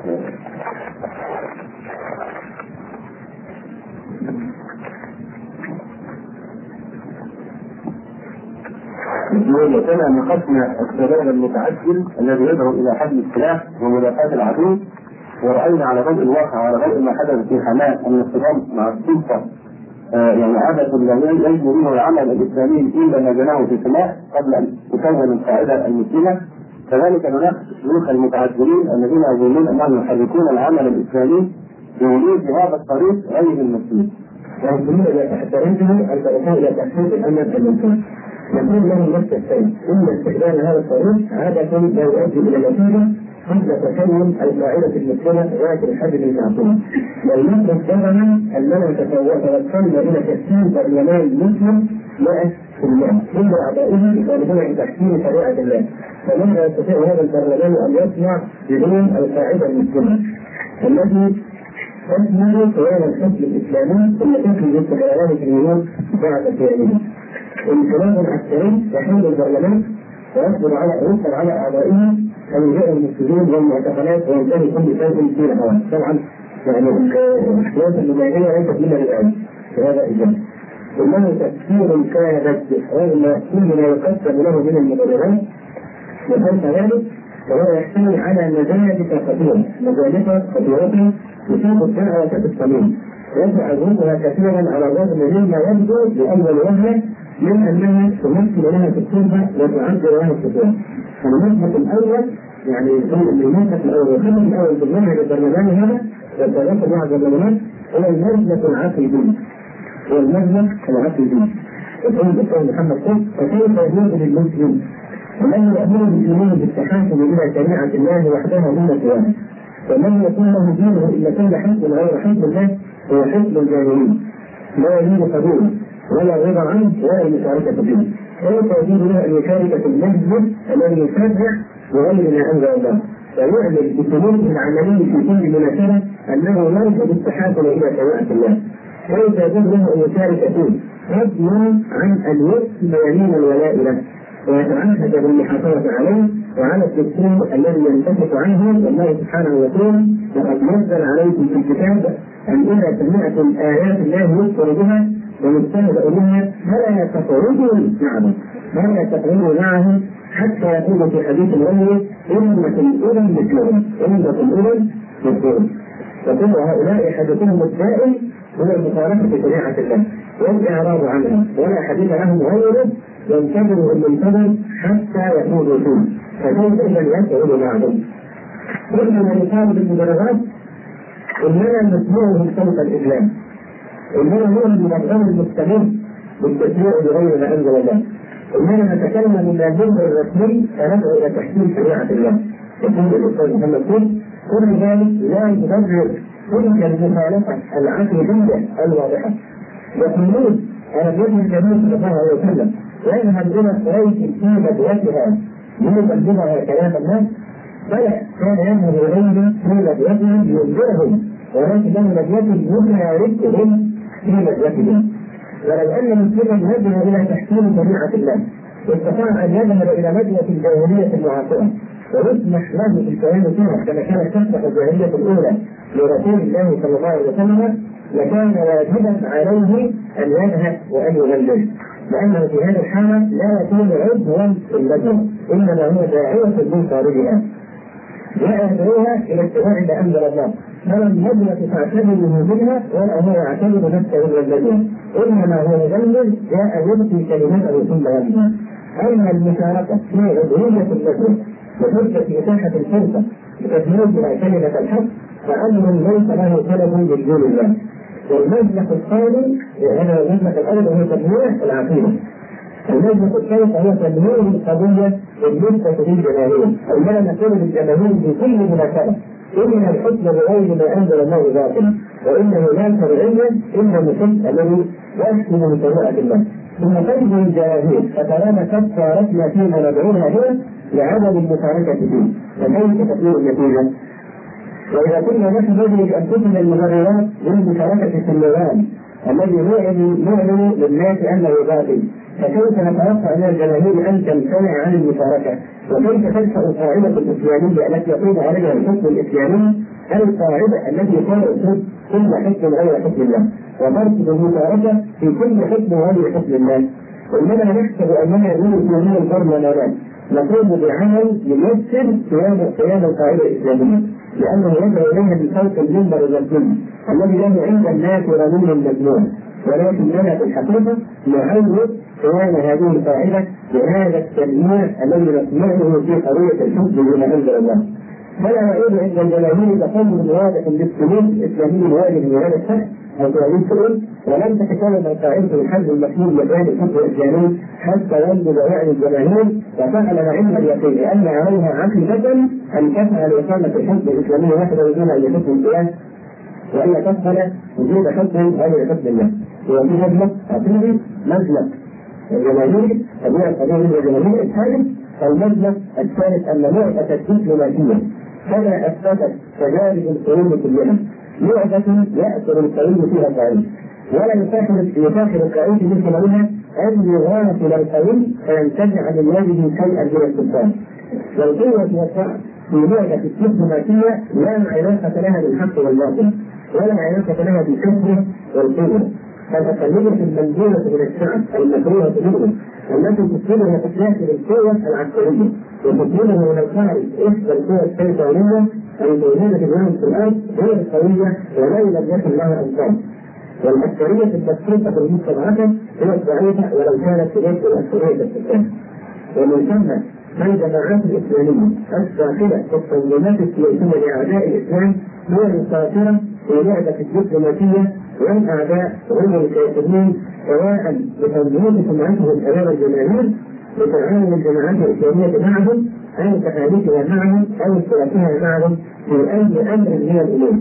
وكما نقشنا الشباب المتعجل الذي يدعو إلى حمل السلاح وملاقاة العدو ورأينا على ضوء الواقع وعلى ضوء ما حدث في حماة أن الصدام مع السلطة آه يعني عادة لا يجب منه العمل الإسلامي إلا ما جناه في السماء قبل أن تكون القاعدة المسلمة. كذلك نناقش الشيوخ المتعجلين الذين يظنون أنهم يحركون العمل الإسلامي بوجود هذا الطريق غير المسلم. ينظرون إلى تحترمه التوصل إلى تحقيق الأمن الإنساني. يقول لهم نفس الشيء إن استخدام هذا الطريق عادة لا يؤدي إلى نتيجة قبل تكون القاعدة المسلمة ذات الحد المعصوم. والمطلب دائما أننا توصلنا إلى تشكيل برلمان مسلم مئة في المئة من أعضائه يطالبون عن تحكيم شريعة الله. فماذا يستطيع هذا البرلمان أن يصنع بدون القاعدة المسلمة التي تشمل قيام الحكم الإسلامي ثم تنفذ استقرارات اليمين بعد قيامه. الانقلاب العسكري يحول البرلمان ويصبر على يصبر على أعضائه أولياء المسلمين والمعتقلات وينتهي كل شيء في الهواء. طبعا يعني الأحداث المباشرة ليست منا الآن في هذا الجانب. إنه تفسير كان رغم كل ما يقدم له من المبررات وخلف ذلك فهو يحتوي على مزايا كثيرة مزايا خطيرة تفيد الدعوة الإسلامية ويجعل ظهورها كثيرا على الرغم مما يبدو بأول وهلة من أنها تمثل لها في التربة وتعبر لها الفتوى. فالمنهج الأول يعني المنهج الأول والخطوة الأول بالمنهج البرلماني هذا والثلاثة مع البرلمانات هو المنهج العقيدي. هو المنهج العقيدي. يقول الدكتور محمد صدق فكيف يجوز للمسلم ومن يأمر المسلمين بالتحاكم إلى شريعة الله وحدها دون سواها ومن يكون له دينه إلا كان حزب غير حزب الله هو حزب الجاهلين لا يجوز قبوله ولا رضا عنه ولا المشاركة فيه. كيف يجوز له أن يشارك في المسجد الذي يشرع بغير ما أنزل الله، ويعلن بسلوكه العملي في كل مناسبة أنه لا يجب التحاكم إلى شريعة الله. كيف يجوز له أن يشارك فيه فضلا عن أن يكتب يمين الولاء له ويتعهد بالمحافظة عليه وعلى الدستور الذي ينتفق عنه. والله سبحانه وتعالى وقد نزل عليكم في الكتاب أن إذا سمعتم آيات الله يذكر بها ويستهزأ بها فلا تقعدوا معه فلا تقعدوا معه حتى يقول في حديث الغني إنكم أذن مثلهم إنكم أذن مثلهم. وكل هؤلاء حدثهم الدائم هو المخالفة بشريعة الله والإعراض عنها، ولا حديث لهم غيره ينتظر المنتظر حتى يقولوا فيه، فكيف إذا يسعد معهم؟ إنما نقابل المدرجات إننا نسمعه صوت الإسلام، إننا هو المنظم المستمر بالتشريع بغير ما أنزل الله، إننا نتكلم من الجزء الرسمي فندعو إلى تحكيم شريعة الله. يقول الأستاذ محمد كل كل ذلك لا يبرر تلك المخالفة العقيدية الواضحة. يقولون أنا بإذن النبي صلى الله عليه وسلم ويذهب إلى قريش في مدرسها ليبلغها كلام الناس، بل كان يذهب إليهم في مدرسهم لينذرهم، ولكنه مدرسة يشاركهم في مدرسهم. ولو أن مسلما يذهب إلى تحكيم شريعة الله واستطاع أن يذهب إلى مدرسة الجاهلية المعاصرة ويسمح له بالكلام فيها كما كانت تسمح الجاهلية الأولى لرسول الله صلى الله عليه وسلم، لكان واجبا عليه أن يذهب وأن يبلغ، لأنه في هذه الحالة لا يكون عضوا في اللجنة إنما هو داعية من خارجها لا يدعوها إلى اتباع ما أنزل الله، فلا اللجنة تعتبره منها ولا هو يعتبر نفسه من اللجنة، إنما هو مبلغ جاء يبكي كلمته ثم يمضي. أما المشاركة في عضوية اللجنة وحجة إتاحة الفرصة لتبليغ كلمة الحق فأمر ليس له سبب بدون الله. والمجلس الثاني هذا المجلس الأول هو تبليغ العقيدة. المجلس الثالث هو تبليغ القضية بالنسبة للجماهير، أننا نقول للجماهير في كل مناسبة إن الحكم بغير ما أنزل الله باطل، وإنه لا شرعيا إلا المحكم الذي يحكم بشريعة الله. ثم تجد الجماهير فترانا قد شاركنا فيما ندعوها هنا لعدم المشاركة فيه، فكيف تكون النتيجة؟ وإذا كنا نحن نجد أنفسنا المبررات للمشاركة في النظام الذي نعلن للناس أنه باطل، فكيف نتوقع من الجماهير أن تمتنع عن المشاركة؟ وكيف تدفع القاعدة الإسلامية التي يقوم عليها الحكم الإسلامي القاعدة التي ترفض كل حكم غير حكم الله وترفض المشاركة في كل حكم غير حكم الله؟ وإنما نحسب أننا نريد من الفرد والأولاد نقوم بعمل يمثل قيام القاعدة الإسلامية، لأنه يدعو إليها من فوق المنبر المسلم الذي له عند الناس رمون المجنون، ولكن لنا في الحقيقة نعود قيام هذه القاعدة بهذا التنويع الذي نسمعه في قضية الحكم بما أنزل الله. فلا نعود عند الجماهير تقوم بواضح بالسلوك الإسلامي الواجب من هذا الشأن أو تعليم سؤال، ولم تتكلم عن قاعدة الحل المكتوب لبيان الحكم الإسلامي حتى ينبذ وعي الجماهير وفعل علم اليقين لأن عليها عقيدة أن تفعل إقامة الحكم الإسلامي وحده دون أن يحكم القياس وأن تفعل وجود حكم غير حكم الله. وفي مجلس أعطيه مجلس الجماهير تبيع القضية الجماهير الثالث المجلس الثالث أن لعبة الدبلوماسية كما أثبتت تجارب القرون كلها لعبة يأثر القرون فيها القرون ولا يساخر القرون من خلالها أن يغافل القرون فينتزع من وجهه شيئا من السلطان. والقوة والضعف في لعبة الدبلوماسية لا علاقة لها بالحق والباطل ولا علاقة لها بالكفر والقوة، فتقلبت المنزولة من الشعب المكروهة منهم التي تسلمها تتلاقي بالقوة العسكرية وتسلمها من الخارج إحدى القوى الشيطانية الموجودة في العالم في الأرض غير القوية ولو لم يكن لها أنصار. والعسكرية المبسوطة بالمستضعفة هي الضعيفة ولو كانت في نفس العسكرية السكان. ومن ثم الجماعات الإسلامية الداخلة في التنظيمات السياسية لأعداء الإسلام هي المساطرة في لعبة الدبلوماسية والأعداء غير الكافرين سواء بتنظيم سمعتهم أمام الجماهير بتعاون الجماعات الإسلامية معهم أو تحالفها معهم أو اشتراكها معهم في أي أمر من الأمور.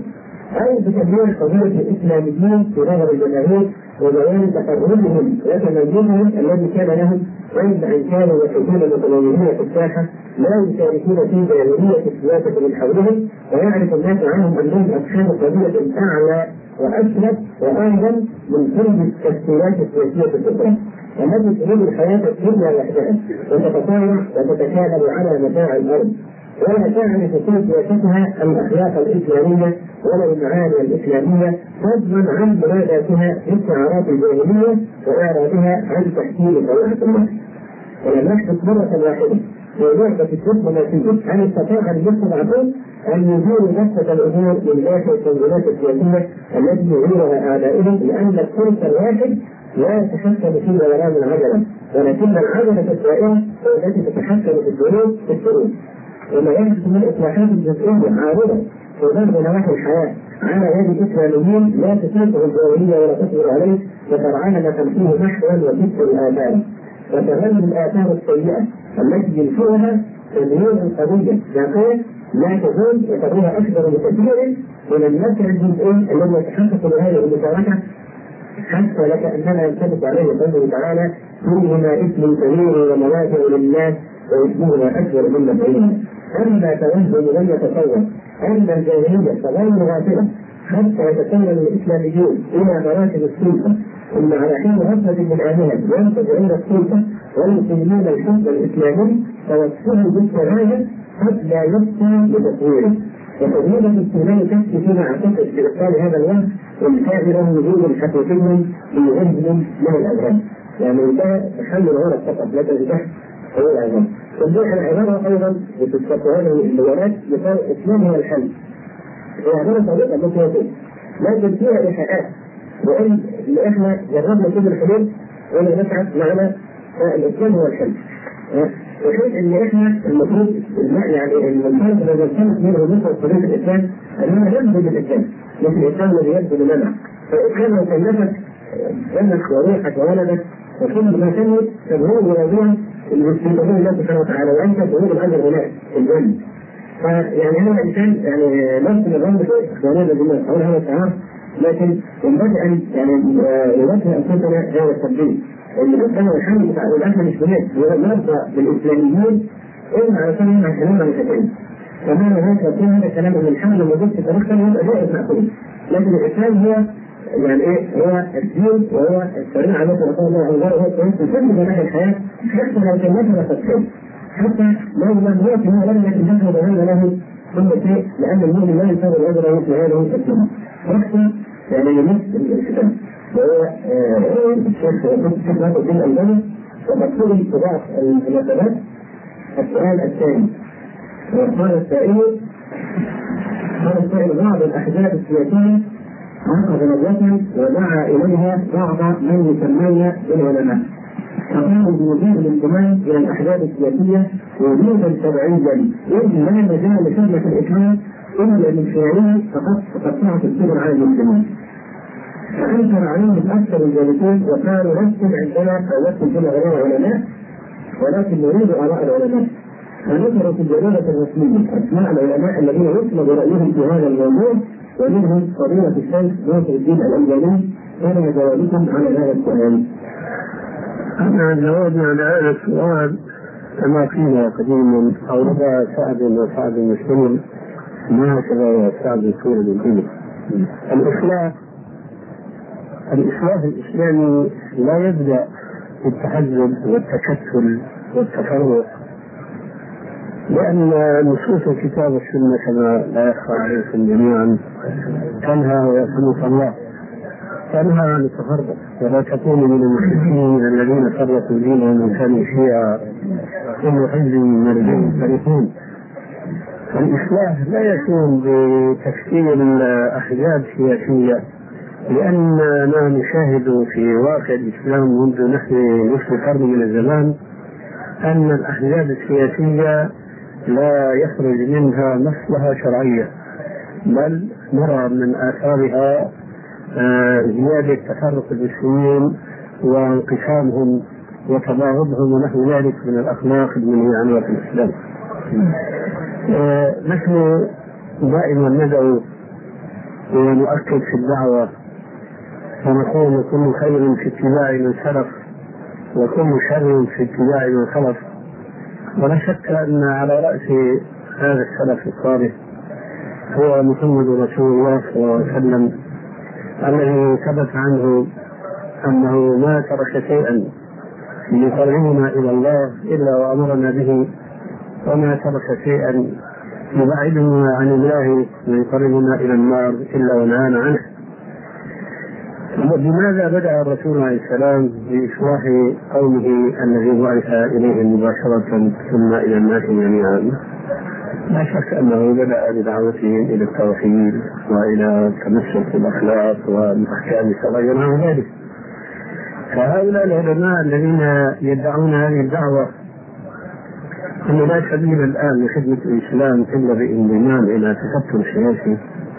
أو بتبرير قضية الإسلاميين في نظر الجماهير وبيان تقربهم وتميزهم الذي كان لهم عند أن كانوا يحبون المتميزين في الساحة لا يشاركون في جاهلية السياسة من حولهم، ويعرف الناس عنهم أنهم أصحاب قضية أعلى وأشرف وأعظم من كل التفسيرات السياسية الأخرى التي تريد الحياة الدنيا وحدها وتتطاول وتتكالب على متاع الأرض، ولا تعرف في سياستها الأخلاق الإسلامية ولا المعاني الإسلامية، فضلا عن مناداتها بالشعارات الجاهلية وإعراضها عن تحكيم طبيعة الله. ولم يحدث مرة واحدة في لعبة الدبلوماسية أن استطاع المستضعفون أن يزيلوا نفسة الأمور من داخل التنظيمات السياسية التي يريدها أعدائهم، لأن الفرصة الواحد لا يتحكم في دوران العجلة، ولكن العجلة الدائرة التي تتحكم في الدروب في السؤول. وما يحدث من إصلاحات جزئية عارضة في بعض نواحي الحياة على يد إسلاميين لا تسيطر الجاهلية ولا تصبر عليه، وترعانا تمثيل نحوا وكسر الآثار وتغلب الآثار السيئة التي ينشئها تدمير القضية ذاتية لا تزول وتريها أكبر بكثير من النفع الجزئي الذي يتحقق بهذه المشاركة، حتى لك أننا ينطبق عليه قوله تعالى: فيهما اسم كبير ومنافع للناس واسمهما أكبر من نفعهما. أما توجه لم يتصور أن الجاهلية غير غافلة حتى يتكلم الإسلاميون إلى مراتب السلطة، ثم على حين غفلة من آلهة ينتج عند السلطة والمسلمين الحزب الإسلامي توسله بالشهادة قد لا يبقى بتصويره. وتجربة السودان تكفي فيما أعتقد في إبطال هذا الوهم والكافر له وجود حقيقي في غزل من الأذهان، يعني انتهى تحمل غير فقط لا تنتهي هو الأذهان. تنبيح العبارة أيضا بتتفق هذه اللغات مثال إسلام هو الحل. العبارة طريقة التي لكن فيها إيحاءات، وإن إحنا جربنا كل الحلول ولا نفعل معنا الإسلام هو الحل. وحيث ان احنا المفروض يعني المنطقه الذي كانت منه نصف طريق الاسلام اننا نبذل بالاسلام، لكن الاسلام الذي يبذل لنا، فالاسلام لو كلفك جنك وريحك وولدك وكل ما تملك تبهور بموضوع الاستيطان الله سبحانه وتعالى، وانت تقول الاجر هناك في الجنه. فيعني هذا الانسان يعني نفس النظام في اخواننا الذين حول هذا التعارف، لكن ينبغي ان يعني يوجه انفسنا هذا التبديل. اللي كان الحمد بتاع الأهل الإسلاميين ونرضى بالإسلاميين إن على سبيل من كلام عن الكتاب، فما هناك يكون هذا الكلام من الحمد الموجود في تاريخ ثاني يبقى جائز مأخوذ، لكن الإسلام هو يعني إيه؟ هو الدين وهو الشريعة التي رسول الله عليه وسلم هو الطريق في كل مناحي الحياة، حتى لو كلفنا تفكير، حتى لو لم يأتي هو لم يكن نحن بهذا له كل شيء، لأن المؤمن لا ينتظر الأجر مثل هذه الأسلام. نحن يعني يمس الكتاب. وهو الشيخ الشيخ هذا الدين الألباني ومكتوب اتباع المناسبات. السؤال الثاني قال السائل قال السائل بعض الأحزاب السياسية عقد ندوة ودعا إليها بعض من يسمون بالعلماء، فقاموا بوجود الانتماء إلى الأحزاب السياسية وجودا شرعيا، إذ لا مجال لخدمة الإسلام إلا من فعله فقد تقطعت السبل على المسلمين. فأنكر عليهم أكثر الجالسين وقالوا لستم عندنا أو لستم كما غير علماء، ولكن نريد آراء العلماء. فذكروا في الجريدة الرسمية أسماء العلماء الذين يطلب رأيهم في هذا الموضوع، ومنهم فضيلة الشيخ ناصر الدين الألباني. فما جوابكم على هذا السؤال؟ أنا جوابنا على هذا السؤال كما فينا قديما أو ربا سعد وسعد المسلم ما كذا سعد سورة الدين. الإصلاح الإصلاح الإسلامي لا يبدأ بالتحزب والتكتل والتفرق، لأن نصوص الكتاب والسنة كما لا يخفى عليكم جميعا تنهى ويرحمك الله تنهى عن التفرق، ولا تكونوا من المشركين الذين فرقوا دينهم وكانوا شيعا كل حزب من الجن فرحون. الإصلاح لا يكون بتشكيل أحزاب سياسية، لأن ما نشاهد في واقع الإسلام منذ نحو نصف قرن من الزمان أن الأحزاب السياسية لا يخرج منها مصلحة شرعية، بل نرى من آثارها زيادة تفرق المسلمين وانقسامهم وتباغضهم ونحو ذلك من الأخلاق المنهي عنها في الإسلام. نحن دائما ندعو ونؤكد في الدعوة ونقول كل خير في اتباع من سلف وكل شر في اتباع من خلف. ولا شك أن على رأس هذا السلف الصالح هو محمد رسول الله صلى الله عليه وسلم، الذي ثبت عنه أنه ما ترك شيئا يقربنا إلى الله إلا وأمرنا به، وما ترك شيئا يبعدنا عن الله ويقربنا إلى النار إلا ونهانا عنه. لماذا بدأ الرسول عليه السلام بإصلاح قومه الذي بعث إليهم مباشرة ثم إلى الناس جميعا؟ لا شك أنه بدأ بدعوتهم إلى التوحيد وإلى التمسك بالأخلاق والأحكام الشرعية ونحو ذلك. فهؤلاء العلماء الذين يدعون هذه الدعوة أن لا سبيل الآن لخدمة الإسلام إلا بالانضمام إلى تكتل سياسي،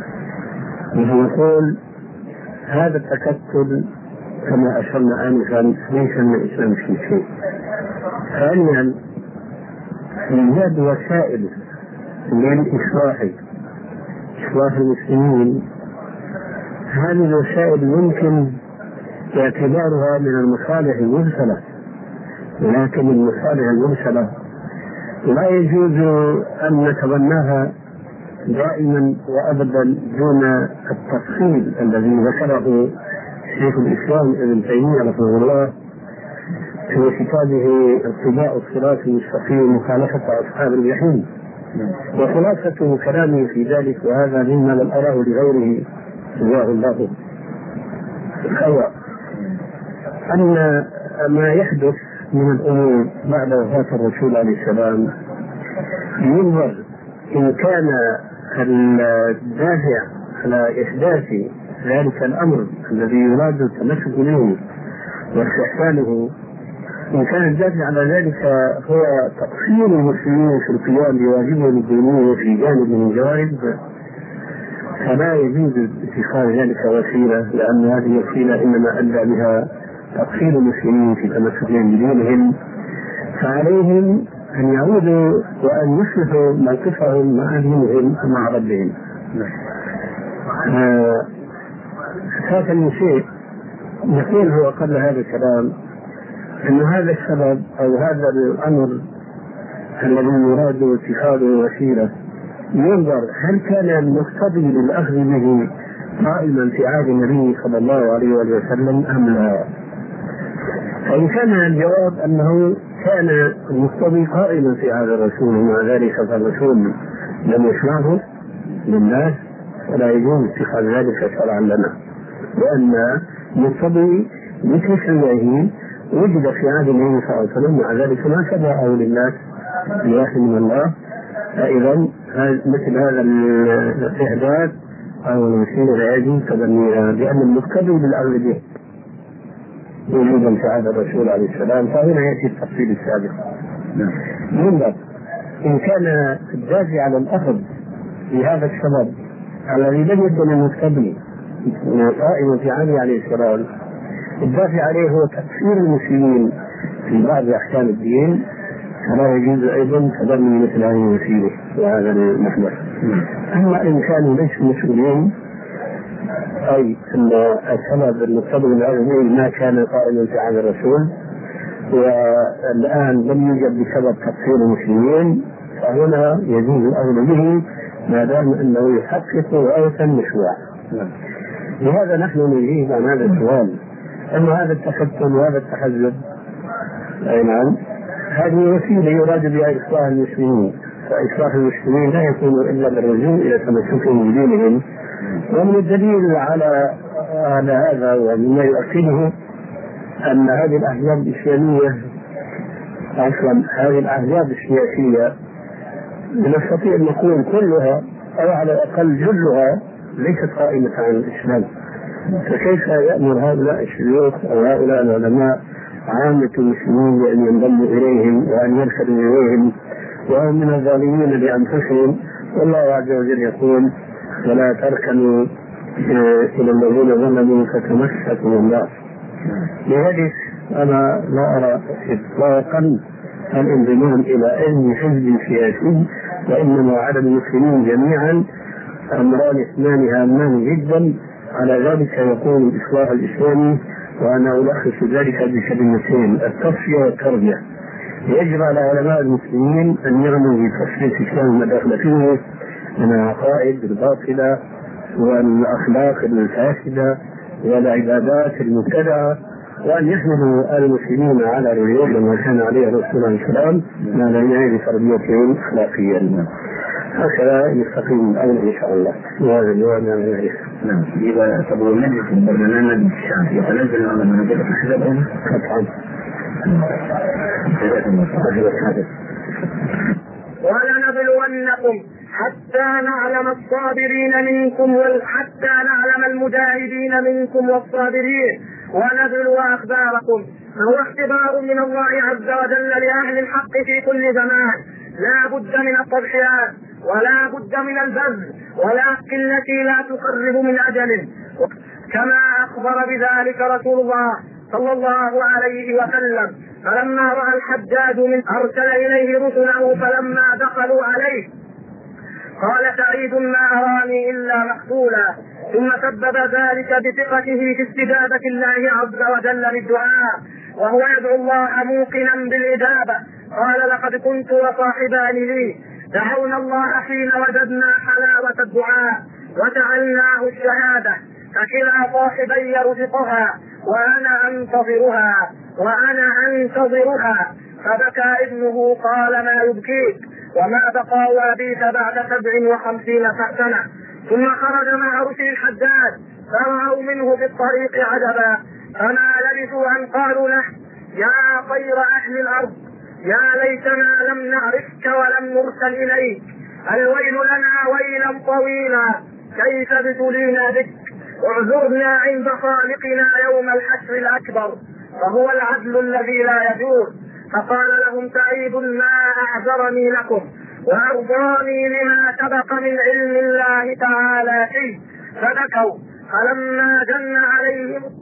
ويقول هذا التكتل كما أشرنا آنفا ليس من الإسلام في شيء. ثانيا إيجاد وسائل للإصلاح إصلاح المسلمين، هذه الوسائل يمكن اعتبارها من المصالح المرسلة، ولكن المصالح المرسلة لا يجوز أن نتبناها دائما وأبدا دون التفصيل الذي ذكره شيخ الإسلام ابن تيمية رحمه الله في كتابه اتباع الصراط المستقيم مخالفة أصحاب الجحيم. وخلاصة كلامه في ذلك، وهذا مما لم أراه لغيره جزاه الله خيرا، أن ما يحدث من الأمور بعد وفاة الرسول عليه السلام ينظر إن كان الدافع على إحداث ذلك الأمر الذي يراد التمسك به واستحسانه، إن كان الدافع على ذلك هو تقصير المسلمين في القيام بواجبهم الديني في جانب من الجوانب، فلا يجوز اتخاذ ذلك وسيلة، لأن هذه الوسيلة إنما أدى بها تقصير المسلمين في تمسكهم بدينهم، فعليهم أن يعودوا وأن يصلحوا موقفهم مع دينهم ومع ربهم. ثالثا شيء يقول هو قبل هذا الكلام أن هذا السبب أو هذا الأمر الذي يراد اتخاذه وسيلة ينظر هل كان المقتضي للأخذ به قائما في عهد النبي صلى الله عليه وسلم أم لا؟ فإن كان الجواب أنه كان المقتضي قائما في عهد الرسول ومع ذلك فالرسول لم يسمعه للناس، ولا يجوز اتخاذ ذلك شرعا لنا، لأن المقتضي بتشريعه وجد في عهد النبي صلى الله عليه وسلم، ومع ذلك ما شرعه للناس بوحي من الله. فإذا مثل هذا الإحداث أو الوسيلة لا يجوز تبنيها، لأن المقتضي بالأمر به وجودا في عهد الرسول عليه السلام. فهنا يأتي التفصيل السابق. ينظر إن كان الدافع على الأخذ بهذا السبب الذي لم يكن المقتضي قائما في عهد عليه السلام، الدافع عليه هو تكفير المسلمين في بعض أحكام الدين، فلا يجوز أيضا تبني مثل هذه الوسيلة وهذا المحدث. أما إن كانوا ليسوا مسؤولين، أي أن السبب المقتضي بالأرض ما كان قائما في عهد الرسول والآن لم يوجد بسبب تكفير المسلمين، فهنا يجوز الأمر به ما دام أنه يحقق رؤية مشروعة. لهذا نحن نجيب عن هذا السؤال، أن هذا التكتل وهذا التحزب أي نعم هذه وسيلة يراد بها إصلاح المسلمين، فإصلاح المسلمين لا يكون إلا بالرجوع إلى تمسكهم بدينهم. ومن الدليل على على هذا ومما يؤكده أن هذه الأحزاب الإسلامية أصلا هذه الأحزاب السياسية نستطيع أن نقول كلها أو على الأقل جلها ليست قائمة عن الإسلام، فكيف يأمر هؤلاء الشيوخ أو هؤلاء العلماء عامة المسلمين بأن ينضموا إليهم وأن يركضوا إليهم وهم من الظالمين لأنفسهم؟ والله عز وجل يقول ولا تركنوا إلى الذين ظلموا فتمسكوا النار. لذلك أنا لا أرى إطلاقا الانضمام إلى أي حزب سياسي، وإنما على المسلمين جميعا أمران اثنان هامان جدا، على ذلك يقول الإصلاح الإسلامي، وأنا ألخص ذلك بكلمتين: التصفية والتربية. يجب على علماء المسلمين أن يعملوا بتصفية الإسلام ما داخل فيه من العقائد الباطلة والأخلاق الفاسدة والعبادات المبتدعة، وأن يحملوا المسلمين على رؤية ما كان عليه الرسول عليه السلام ما لم يعد تربيتهم أخلاقيا. هكذا يستقيم الأمر إن شاء الله. وهذا اليوم نعرف. نعم. إذا تبغى نجد في البرنامج الشعبي يتنزل على مناطق الحزب قطعا. ولنبلونكم حتى نعلم الصابرين منكم وحتى نعلم المجاهدين منكم والصابرين ونبلو أخباركم. فهو اختبار من الله عز وجل لأهل الحق في كل زمان. لا بد من التضحيات ولا بد من البذل، ولكن التي لا تقرب من أجل، كما أخبر بذلك رسول الله صلى الله عليه وسلم. فلما رأى الحجاج من أرسل إليه رسله فلما دخلوا عليه قال: سعيد ما أراني إلا مقتولا. ثم سبب ذلك بثقته في استجابة الله عز وجل للدعاء، وهو يدعو الله موقنا بالإجابة. قال: لقد كنت وصاحبان لي دعونا الله حين وجدنا حلاوة الدعاء وجعلناه الشهادة، فكلا صاحبي يرزقها وأنا أنتظرها وأنا أنتظرها. فبكى ابنه قال: ما يبكيك؟ وما بقى وابيك بعد سبع وخمسين سنة. ثم خرج مع رسل الحجاج فرأوا منه في الطريق عجبا، فما لبثوا أن قالوا له: يا خير أهل الأرض، يا ليتنا لم نعرفك ولم نرسل إليك، الويل لنا ويلا طويلا، كيف ابتلينا بك، اعذرنا عند خالقنا يوم الحشر الأكبر، فهو العدل الذي لا يجور. فقال لهم: سعيد ما أعذرني لكم وأرضاني لما سبق من علم الله تعالى فيه. فبكوا. فلما جن عليهم